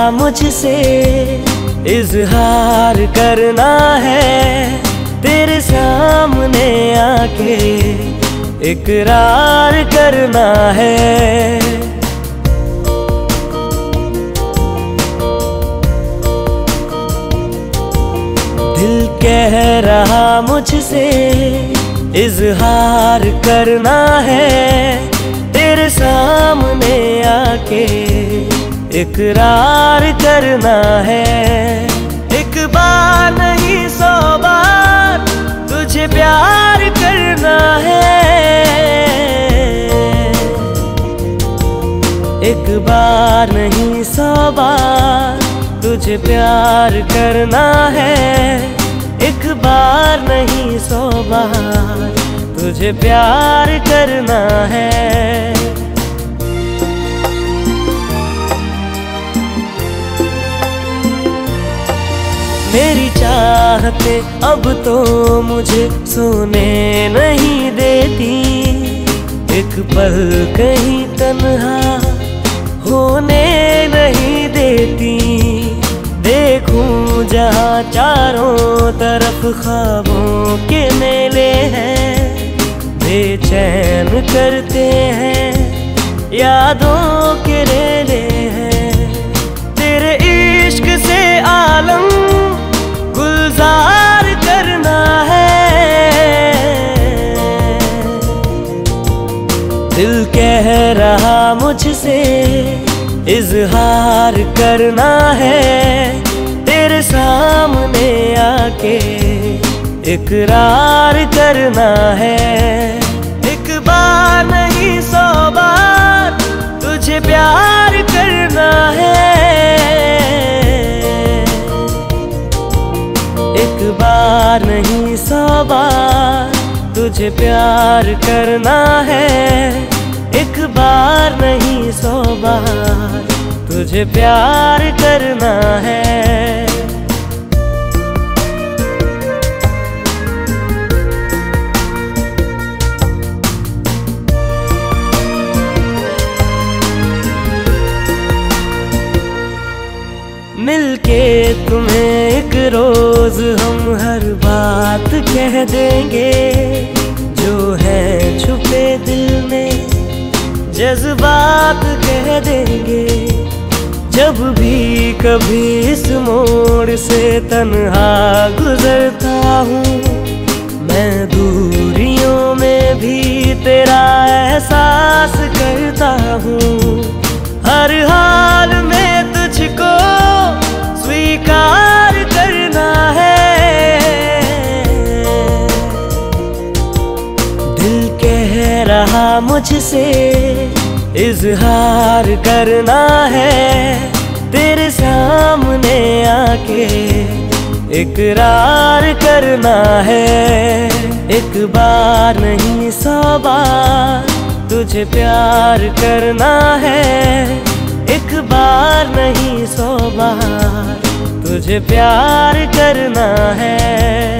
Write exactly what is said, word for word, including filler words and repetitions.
मुझसे इजहार करना है, तेरे सामने आके इकरार करना है। दिल कह रहा मुझसे इजहार करना है, तेरे सामने आके इकरार करना है। एक बार नहीं सौ बार तुझे प्यार करना है, एक बार नहीं सौ बार तुझे प्यार करना है, एक बार नहीं सौ बार तुझे प्यार करना है। मेरी चाहते अब तो मुझे सोने नहीं देती, एक पल कहीं तन्हा होने नहीं देती। देखूं जहाँ चारों तरफ ख्वाबों के मेले हैं, बेचैन करते हैं यादों के रेले हैं। तेरे इश्क से आलम गुलजार करना है, दिल कह रहा मुझसे इजहार करना है, तेरे सामने आके इकरार करना है। एक बार नहीं सौ बार तुझे प्यार करना है, एक बार नहीं सौ बार तुझे प्यार करना है, एक बार नहीं सौ बार तुझे प्यार करना है। मिलके तुम्हें एक रोज हम हर बात कह देंगे, जो है छुपे दिल में जज्बात कह देंगे। जब भी कभी इस मोड़ से तन्हा गुजरता हूँ, मैं दूरियों में भी तेरा एहसास करता हूँ। हर हाल में तुझको स्वीकार करना है, दिल कह रहा मुझसे इजहार करना है, तेरे सामने आके इकरार करना है। एक बार नहीं सौ बार तुझे प्यार करना है, एक बार नहीं सौ बार तुझे प्यार करना है।